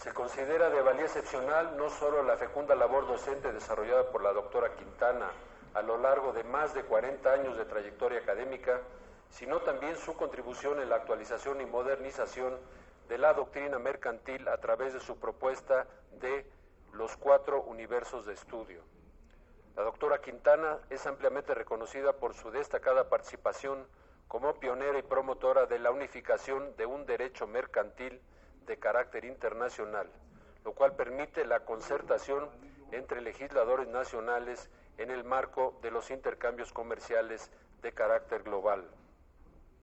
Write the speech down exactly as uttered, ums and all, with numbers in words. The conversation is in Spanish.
Se considera de valía excepcional no solo la fecunda labor docente desarrollada por la doctora Quintana a lo largo de más de cuarenta años de trayectoria académica, sino también su contribución en la actualización y modernización de la doctrina mercantil a través de su propuesta de los cuatro universos de estudio. La doctora Quintana es ampliamente reconocida por su destacada participación como pionera y promotora de la unificación de un derecho mercantil de carácter internacional, lo cual permite la concertación entre legisladores nacionales en el marco de los intercambios comerciales de carácter global.